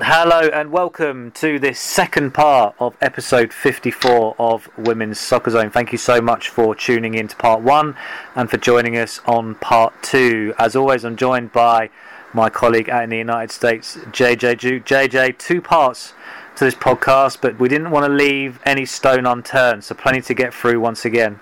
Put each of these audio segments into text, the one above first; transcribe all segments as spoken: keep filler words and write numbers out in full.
Hello and welcome to this second part of episode fifty-four of Women's Soccer Zone. Thank you so much for tuning in to part one and for joining us on part two. As always, I'm joined by my colleague out in the United States, J J Duke. J J, two parts to this podcast, but we didn't want to leave any stone unturned, so plenty to get through once again.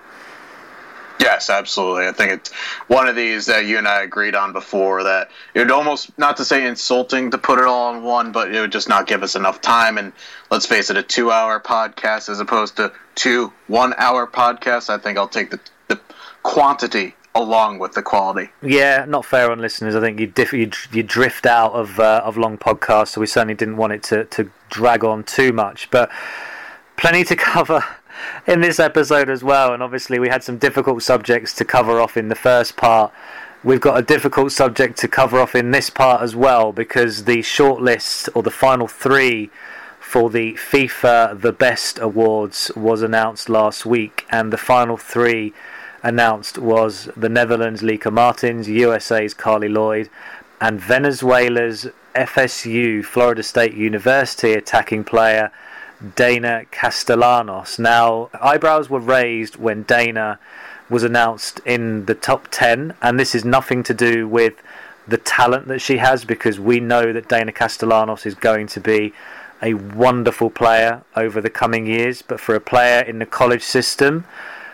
Yes, absolutely. I think it's one of these that you and I agreed on before, that it would almost, not to say insulting to put it all in one, but it would just not give us enough time. And let's face it, a two-hour podcast as opposed to two one-hour podcasts, I think I'll take the, the quantity along with the quality. Yeah, not fair on listeners. I think you diff- you, you drift out of uh, of long podcasts, so we certainly didn't want it to, to drag on too much. But plenty to cover in this episode as well, and obviously we had some difficult subjects to cover off in the first part. We've got a difficult subject to cover off in this part as well, because the shortlist, or the final three for the FIFA The Best Awards, was announced last week, and the final three announced was the Netherlands' Lieke Martins, U S A's Carli Lloyd, and Venezuela's F S U, Florida State University attacking player Dana Castellanos. Now, eyebrows were raised when Dana was announced in the top ten, and this is nothing to do with the talent that she has, because we know that Dana Castellanos is going to be a wonderful player over the coming years. But for a player in the college system,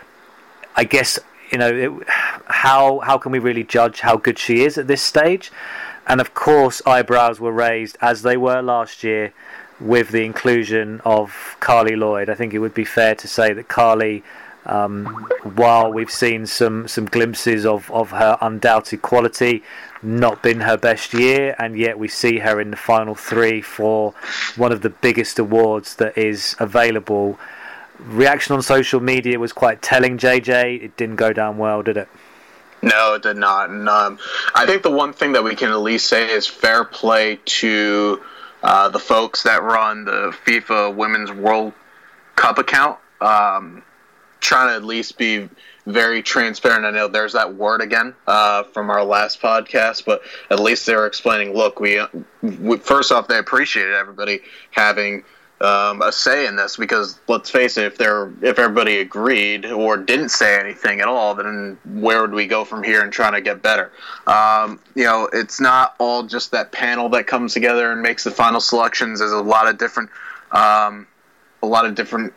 I guess, you know, it, how how can we really judge how good she is at this stage? And of course, eyebrows were raised, as they were last year, with the inclusion of Carli Lloyd. I think it would be fair to say that Carli, um, while we've seen some, some glimpses of, of her undoubted quality, not been her best year, and yet we see her in the final three for one of the biggest awards that is available. Reaction on social media was quite telling, J J. It didn't go down well, did it? No, it did not. And, um, I think the one thing that we can at least say is fair play to Uh, the folks that run the FIFA Women's World Cup account, um, trying to at least be very transparent. I know there's that word again uh, from our last podcast, but at least they were explaining, look, we, we first off, they appreciated everybody having um, a say in this, because let's face it, if they're if everybody agreed or didn't say anything at all, then where would we go from here and trying to get better? Um, you know, it's not all just that panel that comes together and makes the final selections. There's a lot of different, um, a lot of different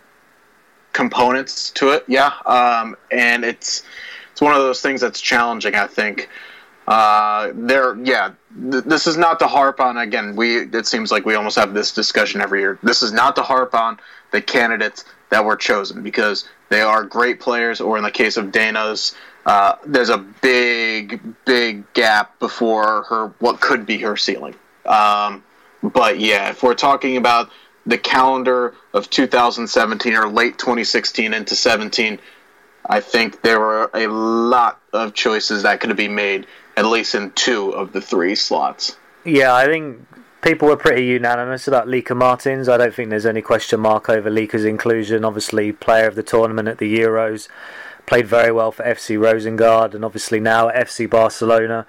components to it. Yeah, um, and it's it's one of those things that's challenging, I think. Uh, there, yeah. Th- this is not to harp on. Again, we. It seems like we almost have this discussion every year. This is not to harp on the candidates that were chosen, because they are great players. Or in the case of Dana's, uh, there's a big, big gap before her. What could be her ceiling. Um, but yeah, if we're talking about the calendar of two thousand seventeen or late twenty sixteen into seventeen, I think there were a lot of choices that could be made, at least in two of the three slots. Yeah, I think people were pretty unanimous about Lieke Martins. I don't think there's any question mark over Liike's inclusion. Obviously, player of the tournament at the Euros, played very well for F C Rosengard, and obviously now at F C Barcelona.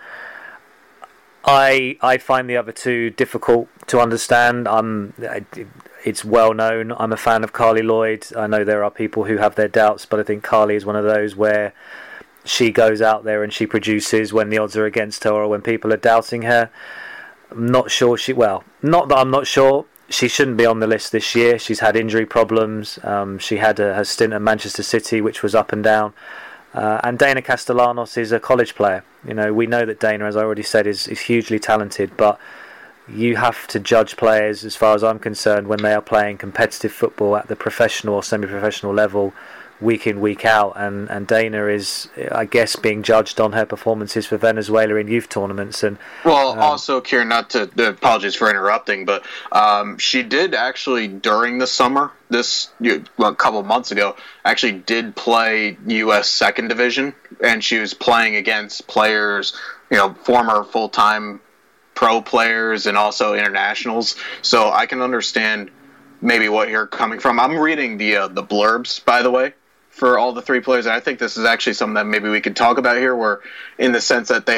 I I find the other two difficult to understand. Um, it's well known I'm a fan of Carli Lloyd. I know there are people who have their doubts, but I think Carli is one of those where she goes out there and she produces when the odds are against her or when people are doubting her. I'm not sure she... Well, not that I'm not sure. She shouldn't be on the list this year. She's had injury problems. Um, she had a, her stint at Manchester City, which was up and down. Uh, and Dana Castellanos is a college player. You know, we know that Dana, as I already said, is, is hugely talented, but you have to judge players, as far as I'm concerned, when they are playing competitive football at the professional or semi-professional level, week in, week out, and, and Dana is, I guess, being judged on her performances for Venezuela in youth tournaments. And well, um, also, Kieran, not to apologies for interrupting, but um, she did actually during the summer, this well, a couple of months ago, actually did play U S Second Division, and she was playing against players, you know, former full-time pro players and also internationals. So I can understand maybe what you're coming from. I'm reading the uh, the blurbs, by the way, for all the three players, and I think this is actually something that maybe we could talk about here, where in the sense that they had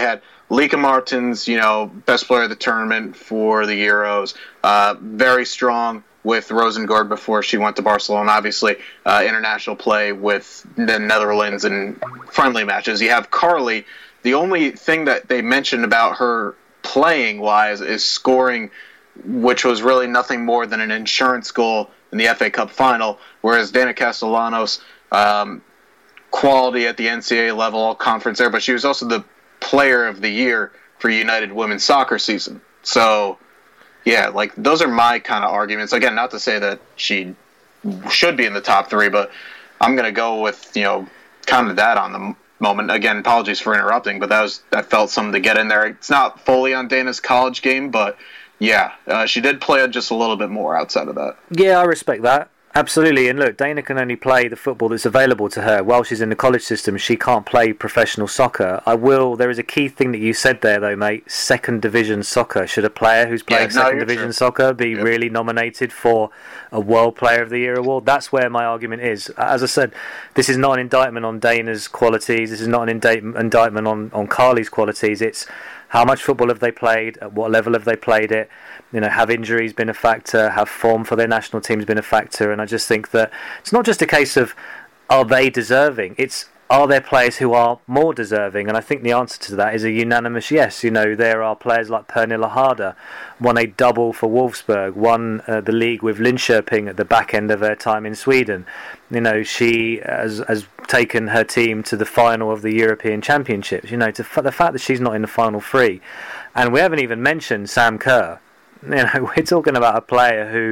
Lika Martins, you know, best player of the tournament for the Euros, uh, very strong with Rosengård before she went to Barcelona. Obviously, uh, international play with the Netherlands and friendly matches. You have Carly. The only thing that they mentioned about her playing-wise is scoring, which was really nothing more than an insurance goal in the F A Cup final, whereas Dana Castellanos, um, quality at the N C A A level, all conference there, but she was also the player of the year for United Women's Soccer season. So, yeah, like, those are my kind of arguments. Again, not to say that she should be in the top three, but I'm going to go with, you know, kind of that on the moment. Again, apologies for interrupting, but that was that felt something to get in there. It's not fully on Dana's college game, but yeah, uh, she did play just a little bit more outside of that. Yeah, I respect that. Absolutely. And look, Dana can only play the football that's available to her. While she's in the college system, she can't play professional soccer. I will. There is a key thing that you said there, though, mate. Second division soccer. Should a player who's playing yeah, no, second division true. soccer be yep. really nominated for a World Player of the Year award? That's where my argument is. As I said, this is not an indictment on Dana's qualities. This is not an indict- indictment on, on Carly's qualities. It's how much football have they played? At what level have they played it? You know, have injuries been a factor? Have form for their national teams been a factor? And I just think that it's not just a case of are they deserving? It's are there players who are more deserving? And I think the answer to that is a unanimous yes. You know, there are players like Pernilla Harder, won a double for Wolfsburg, won uh, the league with Linköping at the back end of her time in Sweden. You know, she has, has taken her team to the final of the European Championships. You know, to, the fact that she's not in the final three. And we haven't even mentioned Sam Kerr. You know, we're talking about a player who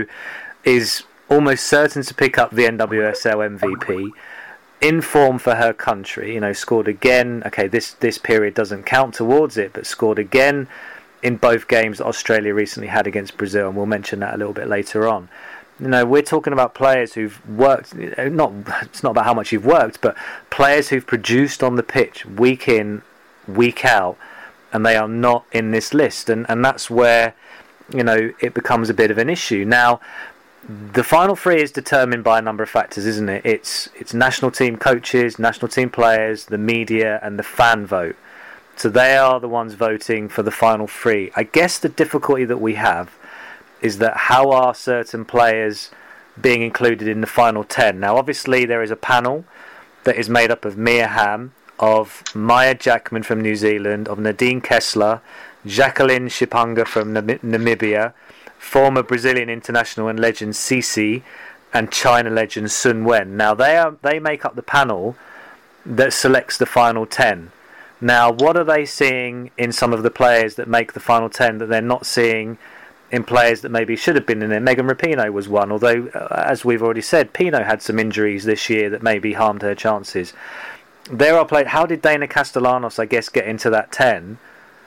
is almost certain to pick up the N W S L M V P, in form for her country. You know, scored again. Okay, this this period doesn't count towards it, but scored again in both games that Australia recently had against Brazil, and we'll mention that a little bit later on. You know, we're talking about players who've worked. Not it's not about how much you've worked, but players who've produced on the pitch week in, week out, and they are not in this list, and and that's where, you know, it becomes a bit of an issue. Now, the final three is determined by a number of factors, isn't it? It's it's national team coaches, national team players, the media, and the fan vote. So they are the ones voting for the final three. I guess the difficulty that we have is that how are certain players being included in the final ten? Now, obviously, there is a panel that is made up of Mia Hamm, of Maya Jackman from New Zealand, of Nadine Kessler, Jacqueline Chipanga from Nam- Namibia, former Brazilian international and legend Cici, and China legend Sun Wen. Now they are they make up the panel that selects the final ten. Now, what are they seeing in some of the players that make the final ten that they're not seeing in players that maybe should have been in there? Megan Rapinoe was one, although, as we've already said, Pino had some injuries this year that maybe harmed her chances. There are players. How did Dana Castellanos, I guess, get into that ten?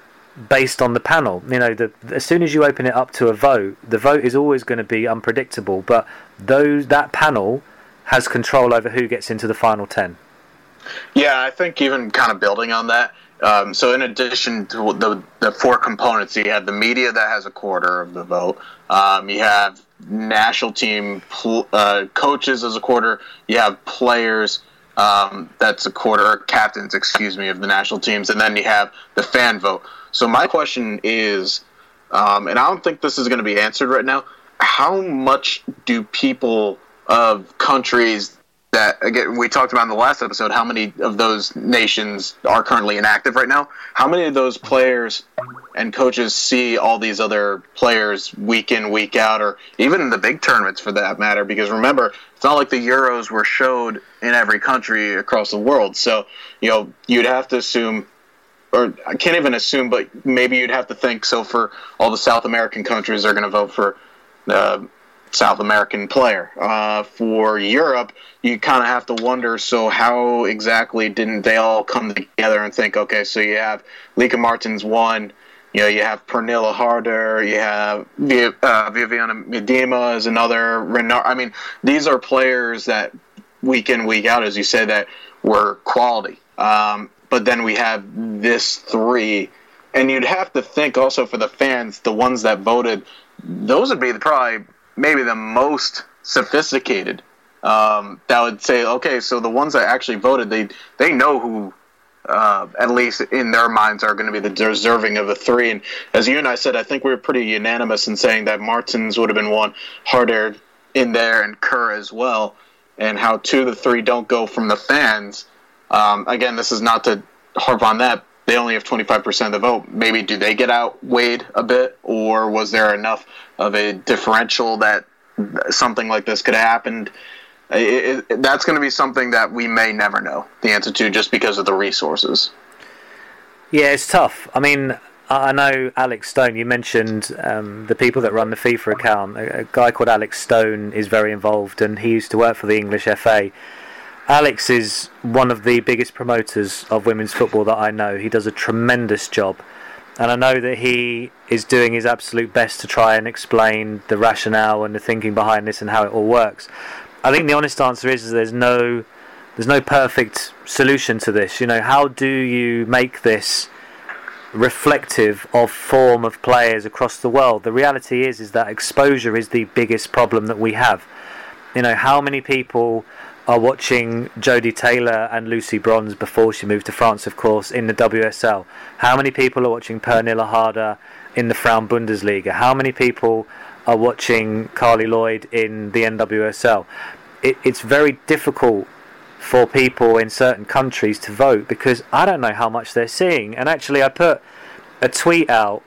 Based on the panel, you know, the, as soon as you open it up to a vote, the vote is always going to be unpredictable. But those that panel has control over who gets into the final ten. Yeah, I think even kind of building on that. Um, so, in addition to the the four components, you have the media that has a quarter of the vote. Um, you have national team pl- uh, coaches as a quarter. You have players. Um, that's a quarter, or captains, excuse me, of the national teams, and then you have the fan vote. So my question is, um, and I don't think this is going to be answered right now, how much do people of countries that, again, we talked about in the last episode, how many of those nations are currently inactive right now? How many of those players and coaches see all these other players week in, week out, or even in the big tournaments for that matter? Because remember, it's not like the Euros were showed in every country across the world. So, you know, you'd have to assume, or I can't even assume, but maybe you'd have to think, so for all the South American countries, they're going to vote for the South American player. Uh, for Europe, you kind of have to wonder, so how exactly didn't they all come together and think, okay, so you have Lika Martins one, you know, you have Pernilla Harder, you have uh, Viviana Miedema is another, Renard. I mean, these are players that week in, week out, as you said, that were quality. Um, but then we have this three, and you'd have to think also for the fans, the ones that voted, those would be the, probably maybe the most sophisticated. Um, that would say, okay, so the ones that actually voted, they they know who uh, at least in their minds, are going to be the deserving of a three. And as you and I said, I think we were pretty unanimous in saying that Martins would have been one, Harder in there, and Kerr as well. And how two of the three don't go from the fans. Um, again, this is not to harp on that. They only have twenty-five percent of the vote. Maybe do they get outweighed a bit, or was there enough of a differential that something like this could have happened? It, it, that's going to be something that we may never know the answer to, just because of the resources. Yeah, it's tough. I mean, I know Alex Stone, you mentioned um, the people that run the FIFA account. A, a guy called Alex Stone is very involved, and he used to work for the English F A. Alex is one of the biggest promoters of women's football that I know. He does a tremendous job. And I know that he is doing his absolute best to try and explain the rationale and the thinking behind this and how it all works. I think the honest answer is, is there's no there's no perfect solution to this. You know, how do you make this reflective of form of players across the world? The reality is is that exposure is the biggest problem that we have. You know, how many people are watching Jodie Taylor and Lucy Bronze, before she moved to France, of course, in the W S L? How many people are watching Pernilla Harder in the Frauen Bundesliga? How many people are watching Carly Lloyd in the N W S L? It, it's very difficult for people in certain countries to vote, because I don't know how much they're seeing. And actually, I put a tweet out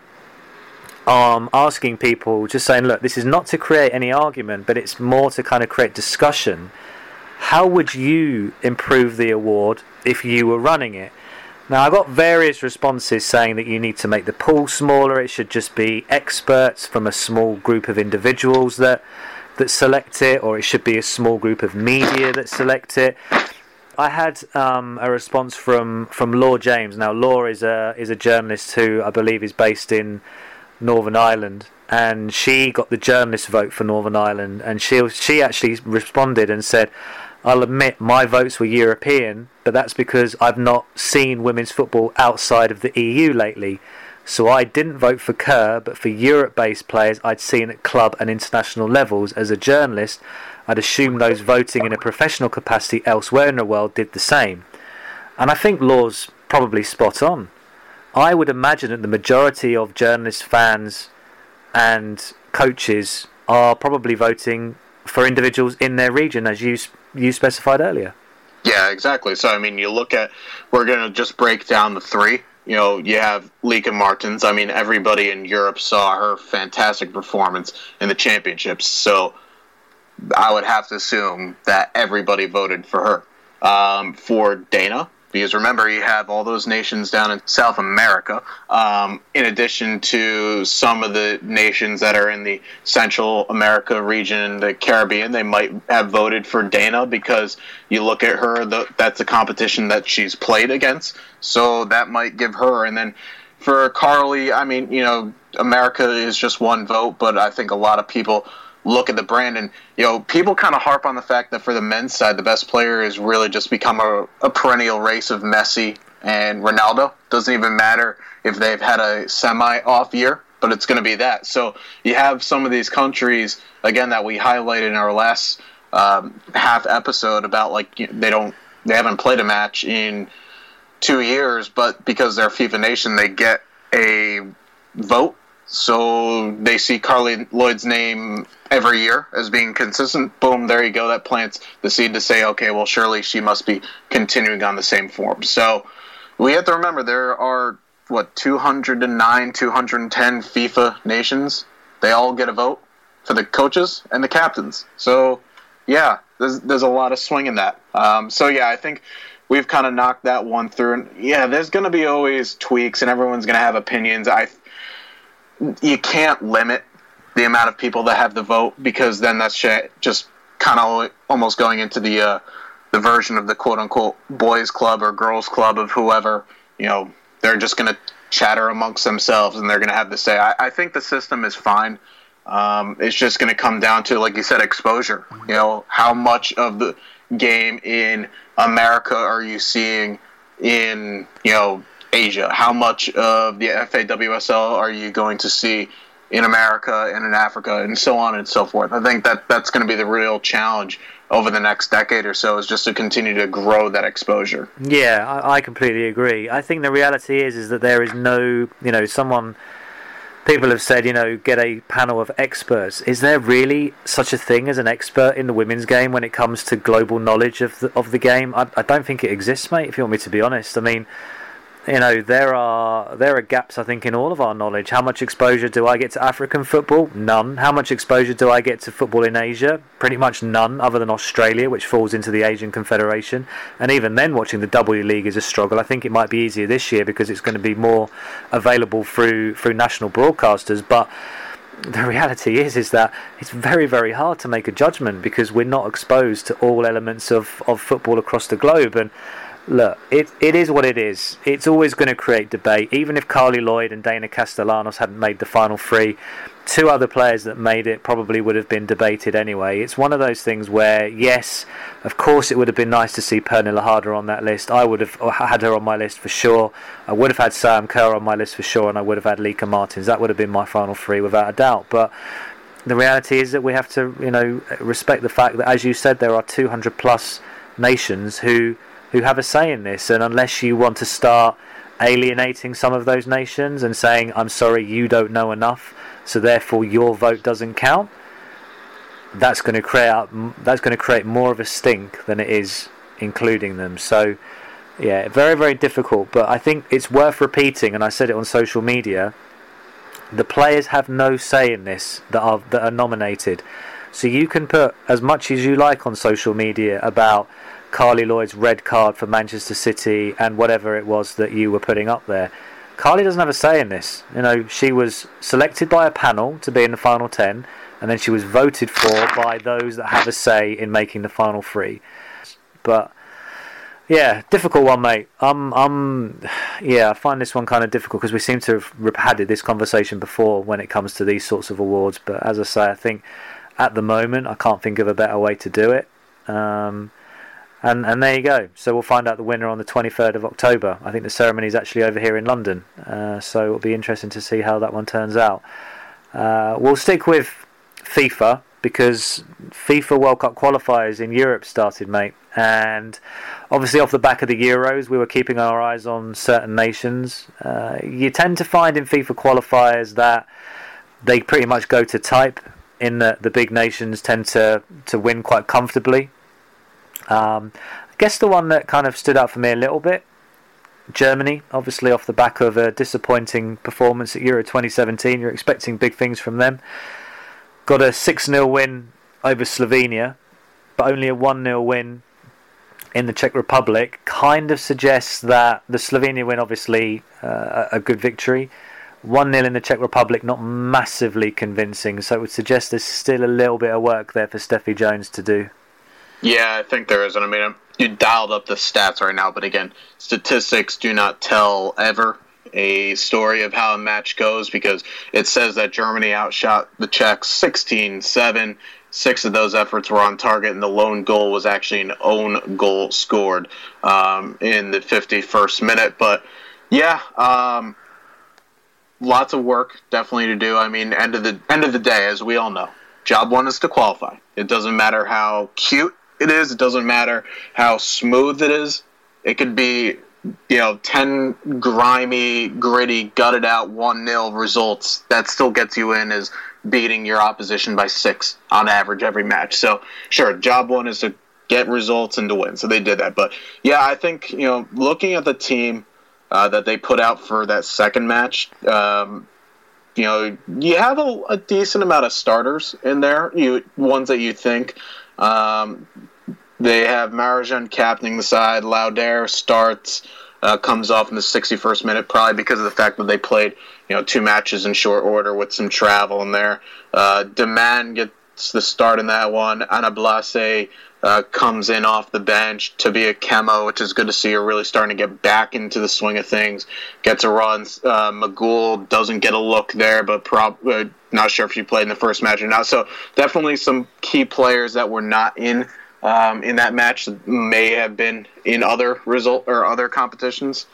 um, asking people, just saying, look, this is not to create any argument, but it's more to kind of create discussion. How would you improve the award if you were running it? Now, I got various responses saying that you need to make the pool smaller. It should just be experts from a small group of individuals that that select it, or it should be a small group of media that select it. I had um, a response from, from Law James. Now, Law is a is a journalist who I believe is based in Northern Ireland, and she got the journalist vote for Northern Ireland, and she she actually responded and said, I'll admit my votes were European, but that's because I've not seen women's football outside of the E U lately. So I didn't vote for Kerr, but for Europe-based players I'd seen at club and international levels. As a journalist, I'd assume those voting in a professional capacity elsewhere in the world did the same. And I think Law's probably spot on. I would imagine that the majority of journalists, fans and coaches are probably voting for individuals in their region, as you you specified earlier. Yeah, exactly. So, I mean, you look at, we're going to just break down the three. You know, you have Lieke Martens. I mean, everybody in Europe saw her fantastic performance in the championships. So I would have to assume that everybody voted for her. Um, for Dana, because remember, you have all those nations down in South America, um, in addition to some of the nations that are in the Central America region, the Caribbean. They might have voted for Dana because you look at her, the, that's a competition that she's played against, so that might give her. And then for Carly, I mean, you know, America is just one vote, but I think a lot of people look at the brand, and you know, people kind of harp on the fact that for the men's side, the best player is really just become a, a perennial race of Messi and Ronaldo. Doesn't even matter if they've had a semi-off year, but it's going to be that. So you have some of these countries, again, that we highlighted in our last um, half episode about, like, they don't, they haven't played a match in two years, but because they're a FIFA nation, they get a vote. So they see Carly Lloyd's name every year as being consistent. Boom, there you go. That plants the seed to say, okay, well, surely she must be continuing on the same form. So we have to remember there are, what, two hundred nine, two hundred ten FIFA nations. They all get a vote for the coaches and the captains. So, yeah, there's, there's a lot of swing in that. Um, so, yeah, I think we've kind of knocked that one through. And, yeah, there's going to be always tweaks, and everyone's going to have opinions. I You can't limit the amount of people that have the vote, because then that's just kind of almost going into the uh, the version of the quote-unquote boys club or girls club of whoever. You know, they're just going to chatter amongst themselves, and they're going to have to say. I, I think the system is fine. Um, it's just going to come down to, like you said, exposure. You know, how much of the game in America are you seeing in, you know, Asia? How much of the F A W S L are you going to see in America and in Africa and so on and so forth. I think that that's going to be the real challenge over the next decade or so, is just to continue to grow that exposure. Yeah, I, I completely agree. I think the reality is is that there is no, you know, someone, people have said, you know, get a panel of experts. Is there really such a thing as an expert in the women's game when it comes to global knowledge of the, of the game? I, I don't think it exists, mate, if you want me to be honest. I mean, you know, there are there are gaps, I think, in all of our knowledge. How much exposure do I get to African football? None. How much exposure do I get to football in Asia? Pretty much none, other than Australia, which falls into the Asian Confederation. And even then, watching the W League is a struggle. I think it might be easier this year because it's going to be more available through through national broadcasters. But the reality is is that it's very, very hard to make a judgment because we're not exposed to all elements of, of football across the globe. And look, it it is what it is. It's always going to create debate. Even if Carly Lloyd and Dana Castellanos hadn't made the final three, two other players that made it probably would have been debated anyway. It's one of those things where, yes, of course it would have been nice to see Pernilla Harder on that list. I would have had her on my list for sure. I would have had Sam Kerr on my list for sure, and I would have had Lika Martins. That would have been my final three without a doubt. But the reality is that we have to, you know, respect the fact that, as you said, there are two hundred plus nations who who have a say in this, and unless you want to start alienating some of those nations and saying, I'm sorry, you don't know enough, so therefore your vote doesn't count, that's going to create that's going to create more of a stink than it is including them. So yeah, very, very difficult. But I think it's worth repeating, and I said it on social media, the players have no say in this that are that are nominated. So you can put as much as you like on social media about Carly Lloyd's red card for Manchester City and whatever it was that you were putting up there. Carly doesn't have a say in this. You know, she was selected by a panel to be in the final ten, and then she was voted for by those that have a say in making the final three. But yeah, difficult one, mate. Um, um, yeah, I find this one kind of difficult because we seem to have had this conversation before when it comes to these sorts of awards. But as I say, I think at the moment I can't think of a better way to do it. Um, And and there you go. So we'll find out the winner on the twenty-third of October. I think the ceremony is actually over here in London. Uh, so it'll be interesting to see how that one turns out. Uh, we'll stick with FIFA because FIFA World Cup qualifiers in Europe started, mate. And obviously off the back of the Euros, we were keeping our eyes on certain nations. Uh, you tend to find in FIFA qualifiers that they pretty much go to type, in that the big nations tend to, to win quite comfortably. Um, I guess the one that kind of stood out for me a little bit, Germany, obviously off the back of a disappointing performance at Euro twenty seventeen. You're expecting big things from them. Got a six nil win over Slovenia, but only a one nil win in the Czech Republic. Kind of suggests that the Slovenia win, obviously uh, a good victory. one nil in the Czech Republic, not massively convincing, so it would suggest there's still a little bit of work there for Steffi Jones to do. Yeah, I think there is. And I mean, you dialed up the stats right now, but again, statistics do not tell ever a story of how a match goes, because it says that Germany outshot the Czechs sixteen seven. Six of those efforts were on target, and the lone goal was actually an own goal scored um, in the fifty-first minute. But yeah, um, lots of work definitely to do. I mean, end of the end of the day, as we all know, job one is to qualify. It doesn't matter how cute it is. It doesn't matter how smooth it is. It could be, you know, ten grimy, gritty, gutted out one nil results. That still gets you in as beating your opposition by six on average every match. So, sure, job one is to get results and to win. So they did that. But, yeah, I think, you know, looking at the team uh, that they put out for that second match, um, you know, you have a, a decent amount of starters in there, you ones that you think. Um, they have Marajan captaining the side. Lauder starts, uh, comes off in the sixty-first minute, probably because of the fact that they played, you know, two matches in short order with some travel in there. Uh, Deman gets the start in that one. Ana Blase uh, comes in off the bench. Tabia Kemo, which is good to see her really starting to get back into the swing of things, gets a run. Uh, Magul doesn't get a look there, but prob- uh, not sure if she played in the first match or not. So definitely some key players that were not in um, in that match that may have been in other result or other competitions.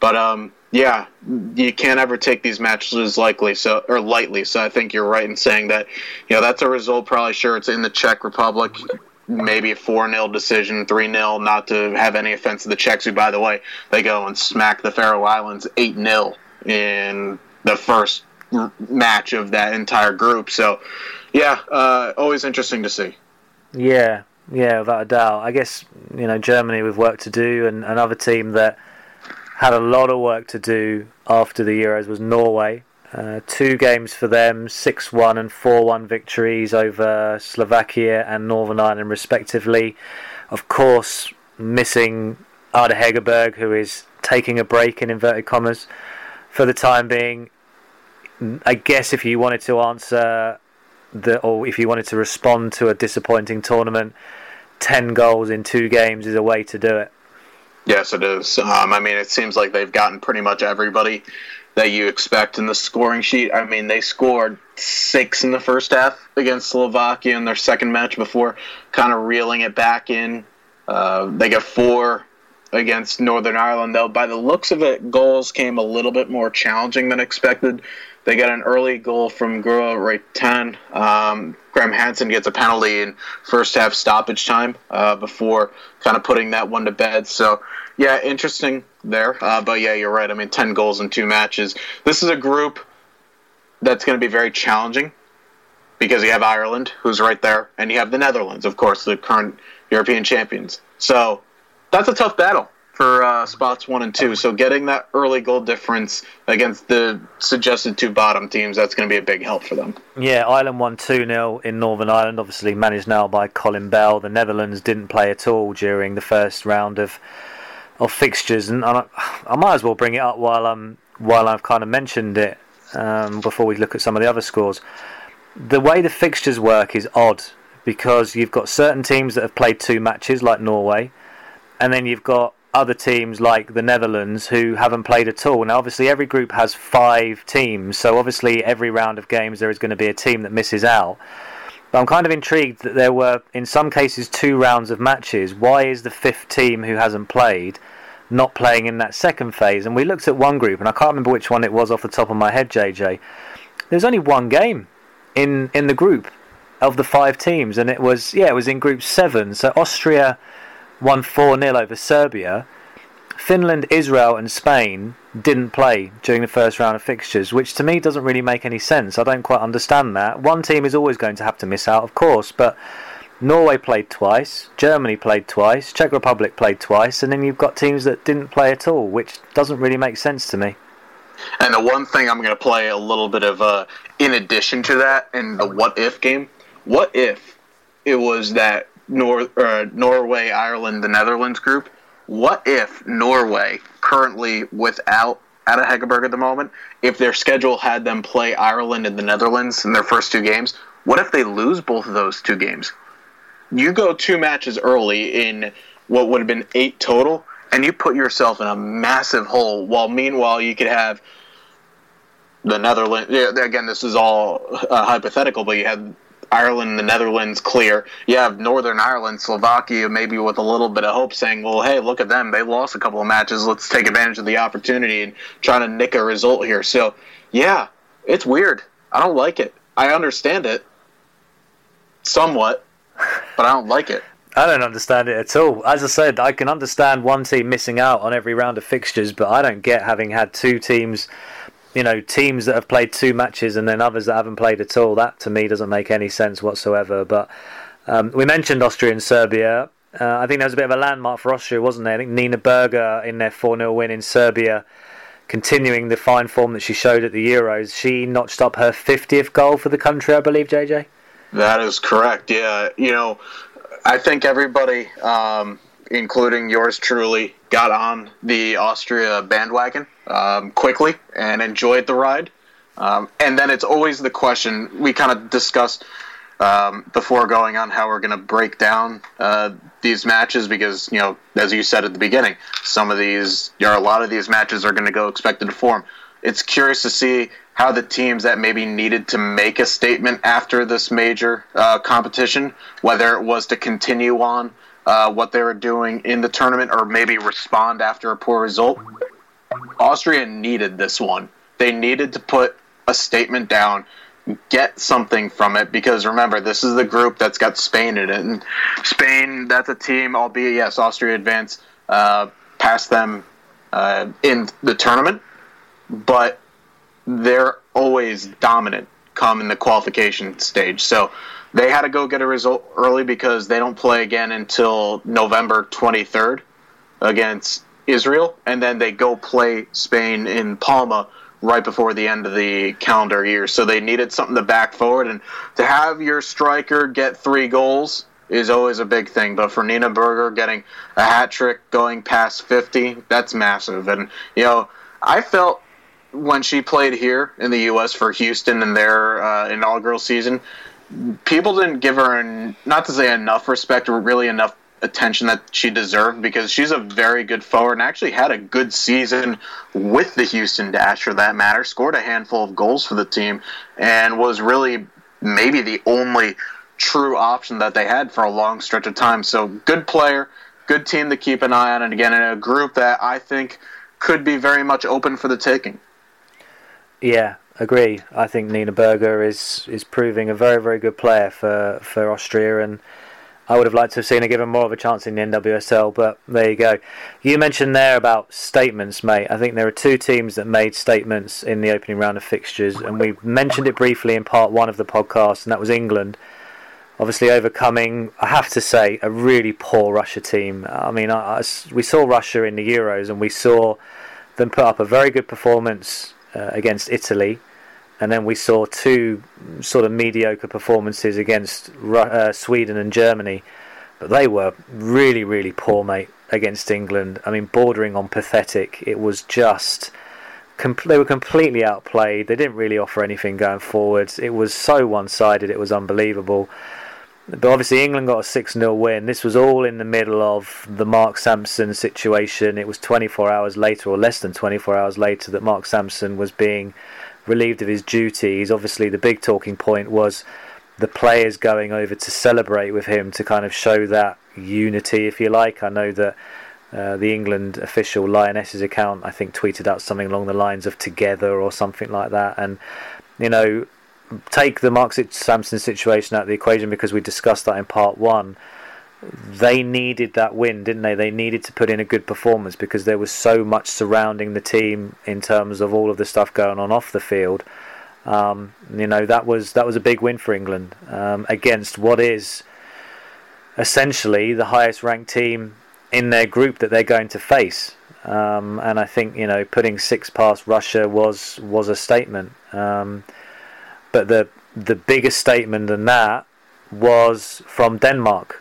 But um, yeah, you can't ever take these matches lightly. So or lightly. So I think you're right in saying that. You know, that's a result. Probably sure it's in the Czech Republic. Maybe a four nil decision, three nil. Not to have any offense to the Czechs, who, by the way, they go and smack the Faroe Islands eight nil in the first match of that entire group. So, yeah, uh, always interesting to see. Yeah, yeah, without a doubt. I guess, you know, Germany with work to do, and another team that had a lot of work to do after the Euros was Norway. Uh, two games for them, six one and four one victories over Slovakia and Northern Ireland respectively. Of course, missing Arda Hegerberg, who is taking a break in inverted commas for the time being. I guess if you wanted to answer the, or if you wanted to respond to a disappointing tournament, ten goals in two games is a way to do it. Yes, it is. Um, I mean, it seems like they've gotten pretty much everybody that you expect in the scoring sheet. I mean, they scored six in the first half against Slovakia in their second match before kind of reeling it back in. Uh, they got four against Northern Ireland, though. By the looks of it, goals came a little bit more challenging than expected. They got an early goal from Guro Reitan. Um, Graham Hansen gets a penalty in first half stoppage time uh, before kind of putting that one to bed. So, yeah, interesting there. Uh, but, yeah, you're right. I mean, ten goals in two matches. This is a group that's going to be very challenging because you have Ireland, who's right there, and you have the Netherlands, of course, the current European champions. So that's a tough battle for uh, spots one and two. So getting that early goal difference against the suggested two bottom teams, that's going to be a big help for them. Yeah, Ireland won two nil in Northern Ireland, obviously managed now by Colin Bell. The Netherlands didn't play at all during the first round of of fixtures, and I, I might as well bring it up while I'm while I've kind of mentioned it um, before we look at some of the other scores. The way the fixtures work is odd because you've got certain teams that have played two matches, like Norway, and then you've got other teams like the Netherlands who haven't played at all. Now, obviously, every group has five teams, so obviously every round of games there is going to be a team that misses out. But I'm kind of intrigued that there were, in some cases, two rounds of matches. Why is the fifth team who hasn't played not playing in that second phase? And we looked at one group, and I can't remember which one it was off the top of my head, J J. There's only one game in, in the group of the five teams, and it was, yeah, it was in Group seven. So Austria won four nil over Serbia. Finland, Israel and Spain didn't play during the first round of fixtures, which to me doesn't really make any sense. I don't quite understand that. One team is always going to have to miss out, of course, but Norway played twice, Germany played twice, Czech Republic played twice, and then you've got teams that didn't play at all, which doesn't really make sense to me. And the one thing I'm going to play a little bit of, uh, in addition to that, in the what-if game, what if it was that Nor- uh, Norway, Ireland, the Netherlands group? What if Norway, currently without Ada Hegerberg at the moment, if their schedule had them play Ireland and the Netherlands in their first two games, what if they lose both of those two games? You go two matches early in what would have been eight total, and you put yourself in a massive hole, while meanwhile you could have the Netherlands. Yeah, again, this is all uh, hypothetical, but you had Ireland and the Netherlands clear. You have Northern Ireland, Slovakia, maybe with a little bit of hope, saying, well, hey, look at them. They lost a couple of matches. Let's take advantage of the opportunity and try to nick a result here. So, yeah, it's weird. I don't like it. I understand it somewhat, but I don't like it. I don't understand it at all. As I said, I can understand one team missing out on every round of fixtures, but I don't get having had two teams, you know, teams that have played two matches and then others that haven't played at all. That, to me, doesn't make any sense whatsoever. But um, we mentioned Austria and Serbia. Uh, I think there was a bit of a landmark for Austria, wasn't there? I think Nina Berger, in their four nil win in Serbia, continuing the fine form that she showed at the Euros, she notched up her fiftieth goal for the country, I believe, J J? That is correct, yeah. You know, I think everybody, um, including yours truly, got on the Austria bandwagon um, quickly and enjoyed the ride. Um, and then it's always the question, we kind of discussed um, before going on how we're going to break down uh, these matches because, you know, as you said at the beginning, some of these, you know, a lot of these matches are going to go expected to form. It's curious to see how the teams that maybe needed to make a statement after this major uh, competition, whether it was to continue on uh, what they were doing in the tournament or maybe respond after a poor result, Austria needed this one. They needed to put a statement down, get something from it, because remember, this is the group that's got Spain in it. And Spain, that's a team, albeit, yes, Austria advanced uh, past them uh, in the tournament, but they're always dominant come in the qualification stage. So they had to go get a result early because they don't play again until November twenty-third against Israel, and then they go play Spain in Palma right before the end of the calendar year. So they needed something to back forward, and to have your striker get three goals is always a big thing. But for Nina Berger getting a hat trick going past fifty, that's massive. And, you know, I felt when she played here in the U S for Houston in their uh, inaugural season, people didn't give her, an, not to say enough respect, or really enough attention that she deserved, because she's a very good forward and actually had a good season with the Houston Dash, for that matter. Scored a handful of goals for the team and was really maybe the only true option that they had for a long stretch of time. So good player, good team to keep an eye on, and again, in a group that I think could be very much open for the taking. Yeah, agree. I think Nina Berger is is proving a very, very good player for, for Austria, and I would have liked to have seen her given more of a chance in the N W S L, but there you go. You mentioned there about statements, mate. I think there are two teams that made statements in the opening round of fixtures, and we mentioned it briefly in part one of the podcast, and that was England. Obviously overcoming, I have to say, a really poor Russia team. I mean, I, I, we saw Russia in the Euros, and we saw them put up a very good performance uh, against Italy. And then we saw two sort of mediocre performances against uh, Sweden and Germany. But they were really, really poor, mate, against England. I mean, bordering on pathetic. It was just... Com- they were completely outplayed. They didn't really offer anything going forwards. It was so one-sided, it was unbelievable. But obviously England got a six nil win. This was all in the middle of the Mark Sampson situation. It was twenty-four hours later, or less than twenty-four hours later, that Mark Sampson was being relieved of his duties. Obviously the big talking point was the players going over to celebrate with him to kind of show that unity, if you like. I know that uh, the England official Lionesses account, I think, tweeted out something along the lines of together or something like that. And, you know, take the Mark Sampson situation out of the equation, because we discussed that in part one. They needed that win, didn't they? They needed to put in a good performance, because there was so much surrounding the team in terms of all of the stuff going on off the field. Um, you know, that was that was a big win for England um, against what is essentially the highest ranked team in their group that they're going to face. Um, and I think, you know, putting six past Russia was was a statement. Um, but the the bigger statement than that was from Denmark,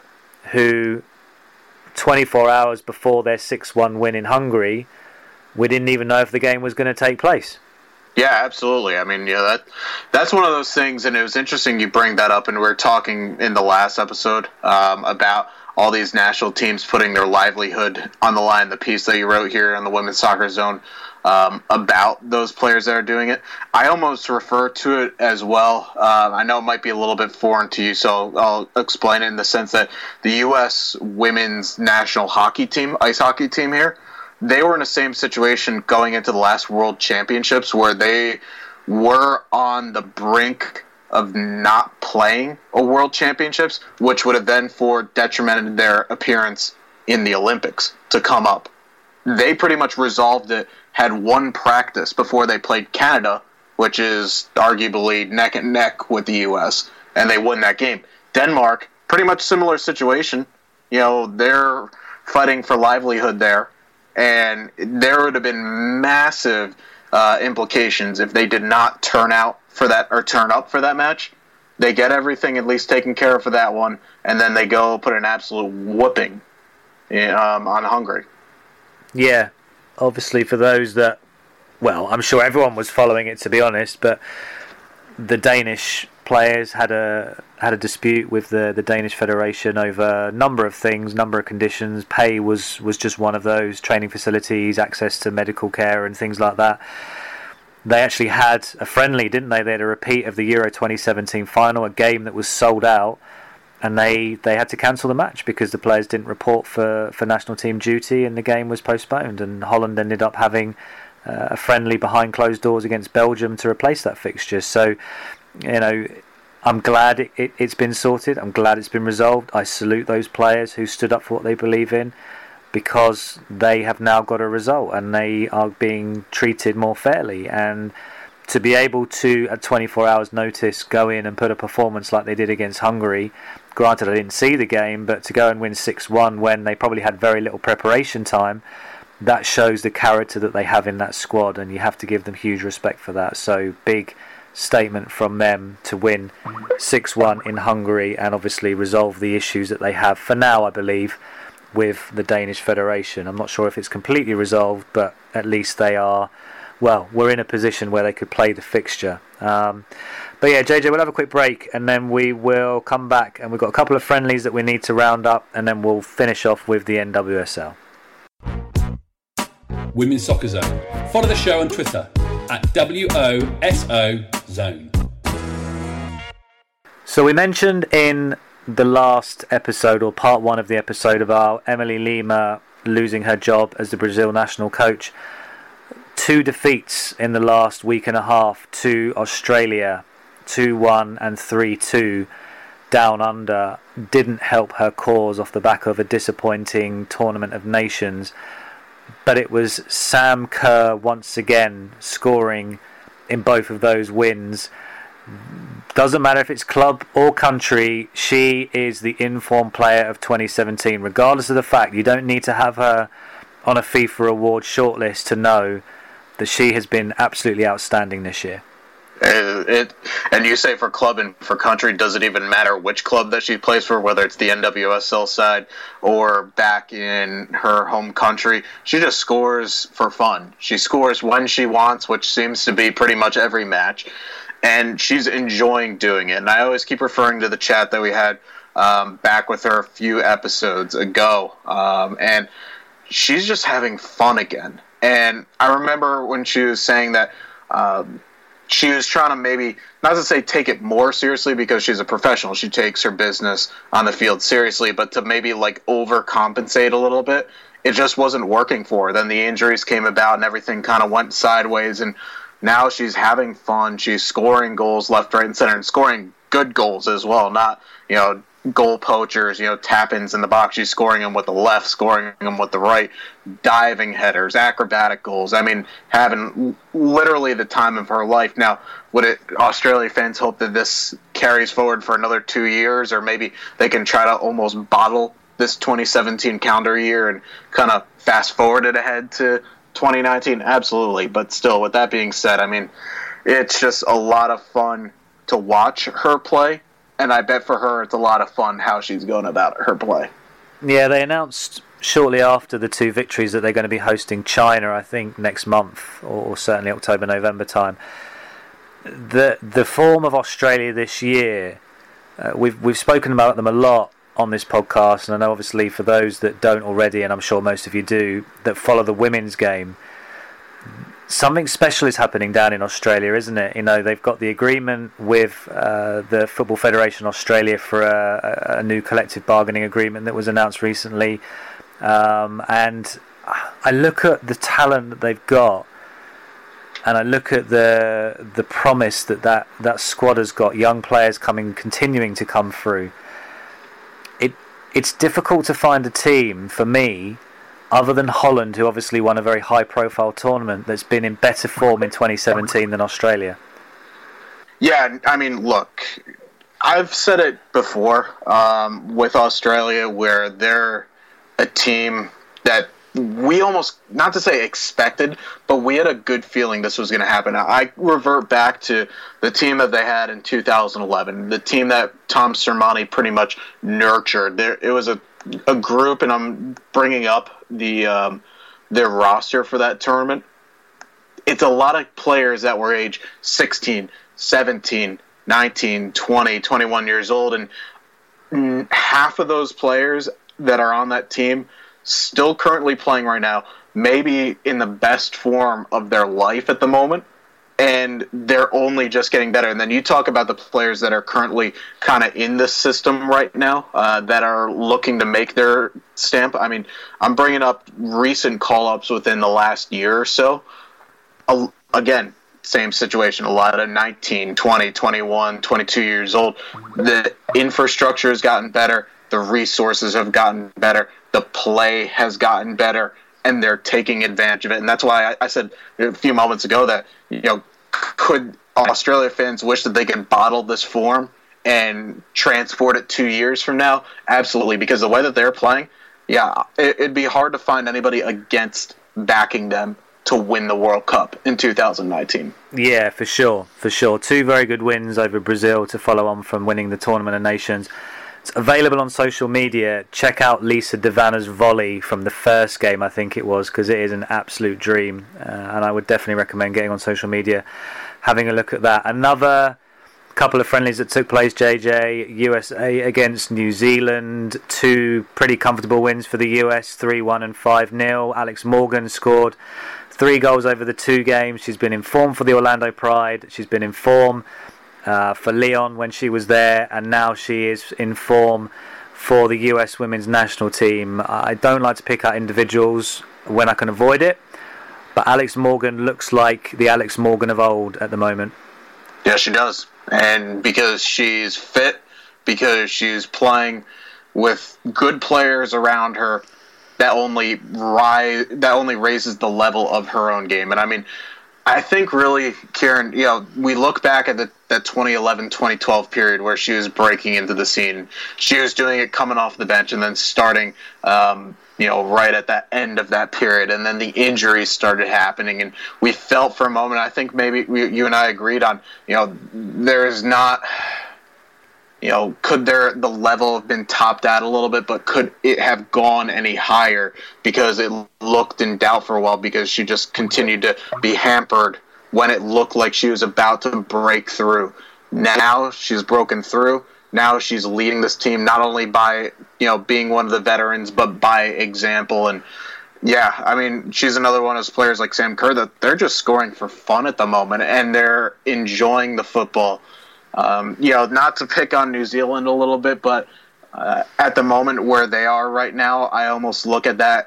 who twenty-four hours before their six one win in Hungary, we didn't even know if the game was going to take place. Yeah, absolutely. I mean, yeah, that that's one of those things, and it was interesting you bring that up, and we were talking in the last episode um, about all these national teams putting their livelihood on the line, the piece that you wrote here on the Women's Soccer Zone um, about those players that are doing it. I almost refer to it as well. Uh, I know it might be a little bit foreign to you, so I'll explain it in the sense that the U S women's national hockey team, ice hockey team here, they were in the same situation going into the last World Championships, where they were on the brink of not playing a World Championships, which would have then for detrimented their appearance in the Olympics to come up. They pretty much resolved it, had one practice before they played Canada, which is arguably neck and neck with the U S, and they won that game. Denmark, pretty much similar situation. You know, they're fighting for livelihood there, and there would have been massive uh, implications if they did not turn out for that, or turn up for that match. They get everything at least taken care of for that one, and then they go put an absolute whooping um, on Hungary. Yeah, obviously for those that, well, I'm sure everyone was following it, to be honest, but the Danish players had a had a dispute with the, the Danish Federation over a number of things, number of conditions. Pay was, was just one of those, training facilities, access to medical care and things like that. They actually had a friendly, didn't they? They had a repeat of the Euro twenty seventeen final, a game that was sold out, and they, they had to cancel the match because the players didn't report for, for national team duty, and the game was postponed, and Holland ended up having uh, a friendly behind closed doors against Belgium to replace that fixture. So, you know, I'm glad it, it, it's been sorted. I'm glad it's been resolved. I salute those players who stood up for what they believe in, because they have now got a result and they are being treated more fairly. And to be able to, at twenty-four hours notice, go in and put a performance like they did against Hungary, granted I didn't see the game, but to go and win six one when they probably had very little preparation time, that shows the character that they have in that squad, and you have to give them huge respect for that. So big statement from them to win six one in Hungary and obviously resolve the issues that they have for now, I believe, with the Danish Federation. I'm not sure if it's completely resolved, but at least they are, well, we're in a position where they could play the fixture. Um, but yeah, J J, we'll have a quick break and then we will come back, and we've got a couple of friendlies that we need to round up, and then we'll finish off with the N W S L. Women's Soccer Zone. Follow the show on Twitter at W O S O Zone. So we mentioned in the last episode, or part one of the episode, about Emily Lima losing her job as the Brazil national coach. Two defeats in the last week and a half to Australia, two one and three two down under, didn't help her cause off the back of a disappointing Tournament of Nations. But it was Sam Kerr once again scoring in both of those wins. Doesn't matter if it's club or country, she is the informed player of twenty seventeen, regardless of the fact you don't need to have her on a FIFA award shortlist to know that she has been absolutely outstanding this year. It, it, and you say for club and for country, does it even matter which club that she plays for, whether it's the N W S L side or back in her home country? She just scores for fun. She scores when she wants, which seems to be pretty much every match, and she's enjoying doing it. And I always keep referring to the chat that we had um, back with her a few episodes ago, um, and she's just having fun again. And I remember when she was saying that um, she was trying to maybe, not to say take it more seriously because she's a professional, she takes her business on the field seriously, but to maybe like overcompensate a little bit, it just wasn't working for her. Then the injuries came about and everything kind of went sideways, and now she's having fun. She's scoring goals left, right, and center, and scoring good goals as well, not, you know, goal poachers, you know, tap-ins in the box. She's scoring them with the left, scoring them with the right, diving headers, acrobatic goals. I mean, having literally the time of her life. Now, would it, Australia fans hope that this carries forward for another two years, or maybe they can try to almost bottle this twenty seventeen calendar year and kind of fast forward it ahead to twenty nineteen? Absolutely. But still, with that being said, I mean, it's just a lot of fun to watch her play. And I bet for her it's a lot of fun how she's going about her play. Yeah, they announced shortly after the two victories that they're going to be hosting China, I think, next month, or certainly October, November time. The the form of Australia this year, uh, we've we've spoken about them a lot on this podcast, and I know obviously for those that don't already, and I'm sure most of you do, that follow the women's game, something special is happening down in Australia, isn't it? You know, they've got the agreement with uh, the Football Federation Australia for a, a new collective bargaining agreement that was announced recently. Um, and I look at the talent that they've got, and I look at the the promise that that, that squad has got, young players coming, continuing to come through. It It's difficult to find a team, for me, other than Holland, who obviously won a very high-profile tournament, that's been in better form in twenty seventeen than Australia. Yeah, I mean, look, I've said it before um, with Australia, where they're a team that we almost, not to say expected, but we had a good feeling this was going to happen. I revert back to the team that they had in two thousand eleven, the team that Tom Sermanni pretty much nurtured. There, it was a a group, and I'm bringing up the um, their roster for that tournament. It's a lot of players that were age sixteen, seventeen, nineteen, twenty, twenty-one years old, and half of those players that are on that team still currently playing right now, maybe in the best form of their life at the moment, and they're only just getting better. And then you talk about the players that are currently kind of in the system right now, uh, that are looking to make their stamp. I mean, I'm bringing up recent call-ups within the last year or so. again, same situation. A lot of nineteen, twenty, twenty-one, twenty-two years old. The infrastructure has gotten better. The resources have gotten better. The play has gotten better, and they're taking advantage of it. And that's why I, I said a few moments ago that, you know, could Australia fans wish that they could bottle this form and transport it two years from now? Absolutely, because the way that they're playing, yeah, it, it'd be hard to find anybody against backing them to win the World Cup in two thousand nineteen. Yeah, for sure, for sure. Two very good wins over Brazil to follow on from winning the Tournament of Nations. It's available on social media. Check out Lisa De Vanna's volley from the first game, I think it was, because it is an absolute dream. Uh, and I would definitely recommend getting on social media, having a look at that. Another couple of friendlies that took place, J J. U S A against New Zealand. Two pretty comfortable wins for the U S, three one and five nil. Alex Morgan scored three goals over the two games. She's been in form for the Orlando Pride. She's been in form uh, for Lyon when she was there. And now she is in form for the U S women's national team. I don't like to pick out individuals when I can avoid it. But Alex Morgan looks like the Alex Morgan of old at the moment. Yeah, she does. And because she's fit, because she's playing with good players around her, that only rise, that only raises the level of her own game. And I mean, I think really, Kieran, you know, we look back at the, that twenty eleven twenty twelve period where she was breaking into the scene. She was doing it coming off the bench and then starting, um, you know, right at that end of that period. And then the injuries started happening. And we felt for a moment, I think maybe we, you and I agreed on, you know, there is not... You know, could there the level have been topped out a little bit, but could it have gone any higher? Because it looked in doubt for a while because she just continued to be hampered when it looked like she was about to break through. Now she's broken through. Now she's leading this team not only by, you know, being one of the veterans, but by example. And yeah, I mean, she's another one of those players like Sam Kerr that they're just scoring for fun at the moment, and they're enjoying the football. Um, you know, not to pick on New Zealand a little bit, but uh, at the moment where they are right now, I almost look at that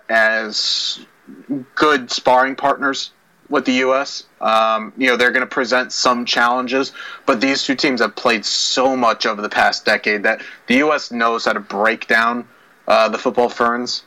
as good sparring partners with the U S. Um, you know, they're going to present some challenges, but these two teams have played so much over the past decade that the U S knows how to break down uh, the football ferns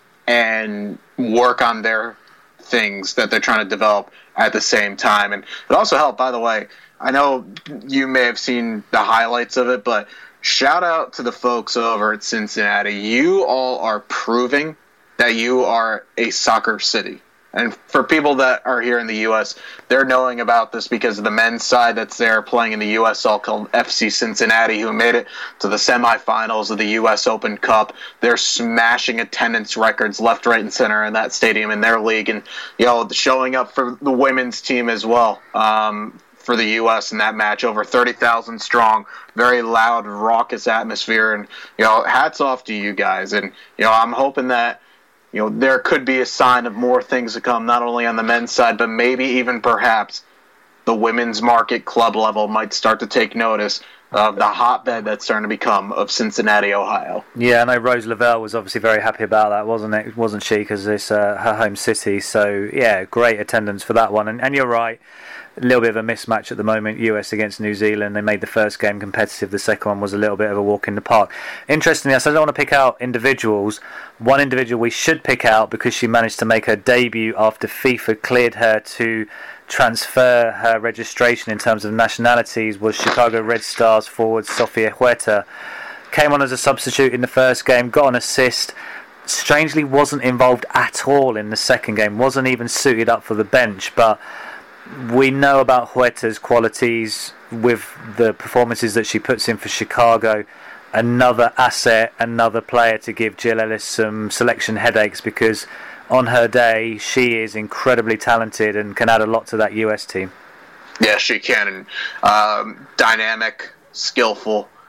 and work on their things that they're trying to develop at the same time. And it also helped, by the way, I know you may have seen the highlights of it, but shout out to the folks over at Cincinnati. You all are proving that you are a soccer city. And for people that are here in the U S, they're knowing about this because of the men's side that's there playing in the U S L called F C Cincinnati, who made it to the semifinals of the U S Open Cup. They're smashing attendance records left, right, and center in that stadium in their league, and you know, showing up for the women's team as well. Um, for the U S in that match, over thirty thousand strong, very loud, raucous atmosphere, and you know, hats off to you guys. And you know, I'm hoping that you know there could be a sign of more things to come, not only on the men's side, but maybe even perhaps the women's market club level might start to take notice of the hotbed that's starting to become of Cincinnati, Ohio. Yeah, I know Rose Lavelle was obviously very happy about that, wasn't it? Wasn't she? Because it's uh, her home city. So yeah, great attendance for that one. And, and you're right. A little bit of a mismatch at the moment, U S against New Zealand. They made the first game competitive. The second one was a little bit of a walk in the park. Interestingly, I said I don't want to pick out individuals. One individual we should pick out because she managed to make her debut after FIFA cleared her to transfer her registration in terms of nationalities was Chicago Red Stars forward Sofia Huerta. Came on as a substitute in the first game, got an assist. Strangely wasn't involved at all in the second game. Wasn't even suited up for the bench, but we know about Huerta's qualities with the performances that she puts in for Chicago. Another asset, another player to give Jill Ellis some selection headaches, because on her day she is incredibly talented and can add a lot to that U S team. Yeah, she can. Um, dynamic, skillful,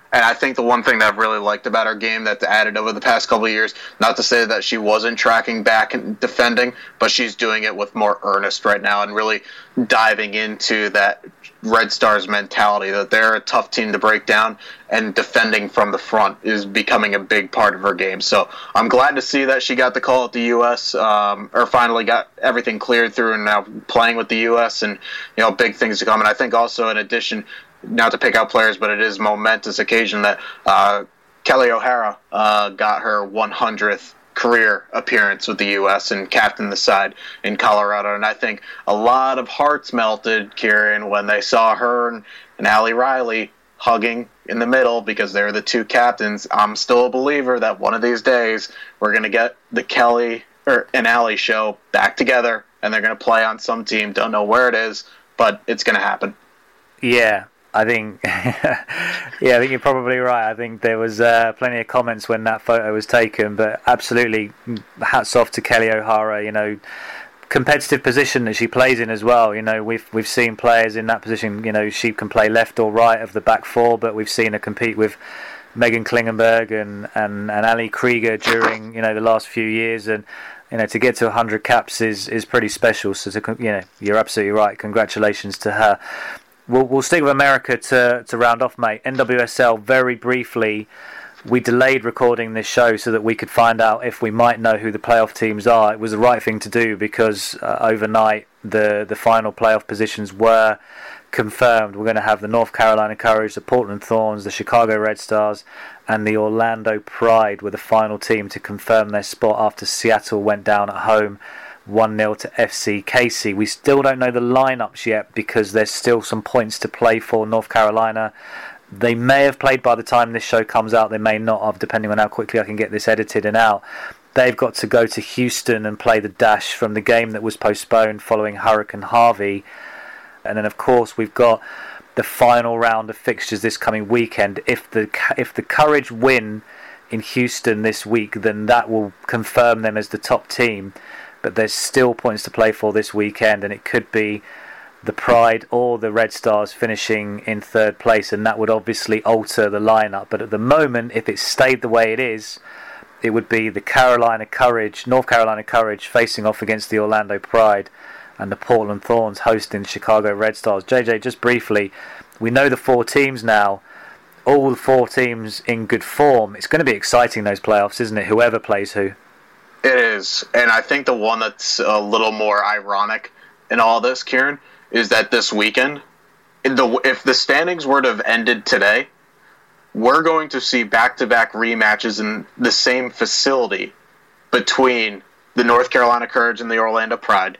And I think the one thing that I've really liked about her game that's added over the past couple of years, not to say that she wasn't tracking back and defending, but she's doing it with more earnest right now and really diving into that Red Stars mentality that they're a tough team to break down, and defending from the front is becoming a big part of her game. So I'm glad to see that she got the call at the U S, um, or finally got everything cleared through and now playing with the U S, and, you know, big things to come. And I think also in addition, not to pick out players, but it is momentous occasion that uh, Kelly O'Hara uh, got her one hundredth career appearance with the U S and captained the side in Colorado. And I think a lot of hearts melted, Kieran, when they saw her and, and Allie Riley hugging in the middle because they're the two captains. I'm still a believer that one of these days we're going to get the Kelly or an Allie show back together, and they're going to play on some team. Don't know where it is, but it's going to happen. Yeah. I think, yeah, I think you're probably right. I think there was uh, plenty of comments when that photo was taken, but absolutely, hats off to Kelly O'Hara. You know, competitive position that she plays in as well. You know, we've we've seen players in that position. You know, she can play left or right of the back four, but we've seen her compete with Megan Klingenberg and and and Ali Krieger during, you know, the last few years, and you know, to get to one hundred caps is is pretty special. So to, you know, you're absolutely right. Congratulations to her. We'll, we'll stick with America to, to round off, mate. N W S L, very briefly, we delayed recording this show so that we could find out if we might know who the playoff teams are. It was the right thing to do because uh, overnight the, the final playoff positions were confirmed. We're going to have the North Carolina Courage, the Portland Thorns, the Chicago Red Stars, and the Orlando Pride were the final team to confirm their spot after Seattle went down at home one nil to F C Casey. We still don't know the lineups yet because there's still some points to play for North Carolina. They may have played by the time this show comes out. They may not have, depending on how quickly I can get this edited and out. They've got to go to Houston and play the dash from the game that was postponed following Hurricane Harvey. And then, of course, we've got the final round of fixtures this coming weekend. If the if the Courage win in Houston this week, then that will confirm them as the top team. But there's still points to play for this weekend, and it could be the Pride or the Red Stars finishing in third place, and that would obviously alter the lineup. But at the moment, if it stayed the way it is, it would be the Carolina Courage, North Carolina Courage facing off against the Orlando Pride, and the Portland Thorns hosting Chicago Red Stars. J J, just briefly, we know the four teams now, all four teams in good form. It's going to be exciting, those playoffs, isn't it? Whoever plays who. It is, and I think the one that's a little more ironic in all this, Kieran, is that this weekend, in the, if the standings were to have ended today, we're going to see back-to-back rematches in the same facility between the North Carolina Courage and the Orlando Pride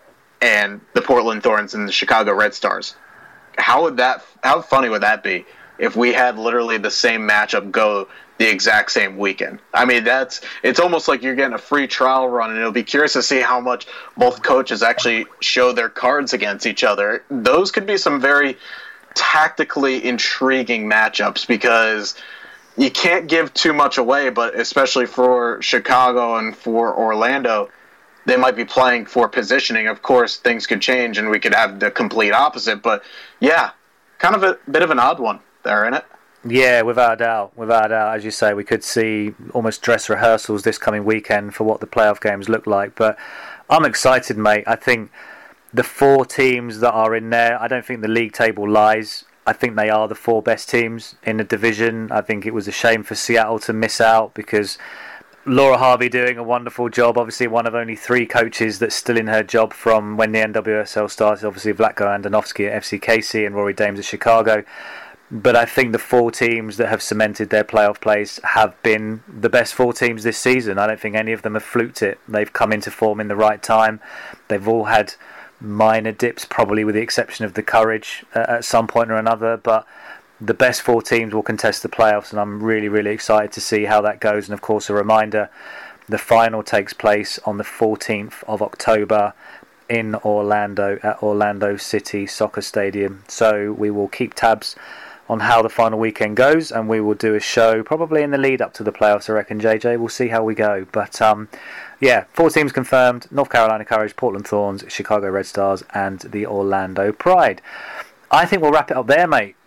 and the Portland Thorns and the Chicago Red Stars. How would that? How funny would that be if we had literally the same matchup go the exact same weekend? I mean, that's it's almost like you're getting a free trial run, and it'll be curious to see how much both coaches actually show their cards against each other. Those could be some very tactically intriguing matchups because you can't give too much away, but especially for Chicago and for Orlando, they might be playing for positioning. Of course, things could change, and we could have the complete opposite, but yeah, kind of a bit of an odd one there, isn't it? Yeah, without a doubt. Without a doubt, as you say, we could see almost dress rehearsals this coming weekend for what the playoff games look like. But I'm excited, mate. I think the four teams that are in there, I don't think the league table lies. I think they are the four best teams in the division. I think it was a shame for Seattle to miss out because Laura Harvey doing a wonderful job. Obviously, one of only three coaches that's still in her job from when the N W S L started. Obviously, Vlatko Andonovski at F C Casey and Rory Dames at Chicago. But I think the four teams that have cemented their playoff place have been the best four teams this season. I don't think any of them have fluked it. They've come into form in the right time. They've all had minor dips, probably with the exception of the Courage uh, at some point or another. But the best four teams will contest the playoffs, and I'm really, really excited to see how that goes. And of course, a reminder, the final takes place on the fourteenth of October in Orlando at Orlando City Soccer Stadium. So we will keep tabs on how the final weekend goes, and we will do a show probably in the lead up to the playoffs, I reckon, J J. We'll see how we go. But um, yeah, four teams confirmed: North Carolina Courage, Portland Thorns, Chicago Red Stars, and the Orlando Pride. I think we'll wrap it up there, mate.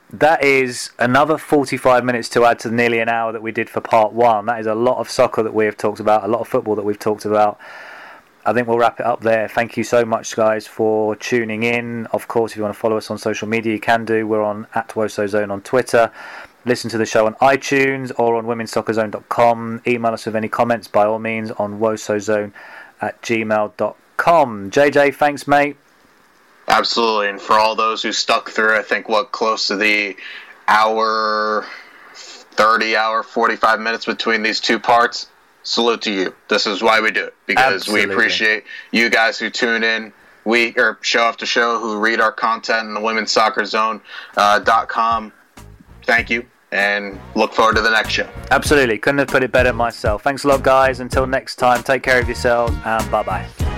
that is another forty-five minutes to add to nearly an hour that we did for part one. That is a lot of soccer that we have talked about, a lot of football that we've talked about. I think we'll wrap it up there. Thank you so much, guys, for tuning in. Of course, if you want to follow us on social media, you can do. We're on at WoSoZone on Twitter. Listen to the show on iTunes or on womens soccer zone dot com. Email us with any comments, by all means, on wosozone at gmail dot com. J J, thanks, mate. Absolutely. And for all those who stuck through, I think, what, close to the hour, thirty, hour, forty-five minutes between these two parts, salute to you. This is why we do it, because Absolutely. we appreciate you guys who tune in week or show after show, who read our content in the women's soccer zone dot com. Thank you, and look forward to the next show. Absolutely. Couldn't have put it better myself. Thanks a lot, guys. Until next time, take care of yourselves, and bye-bye.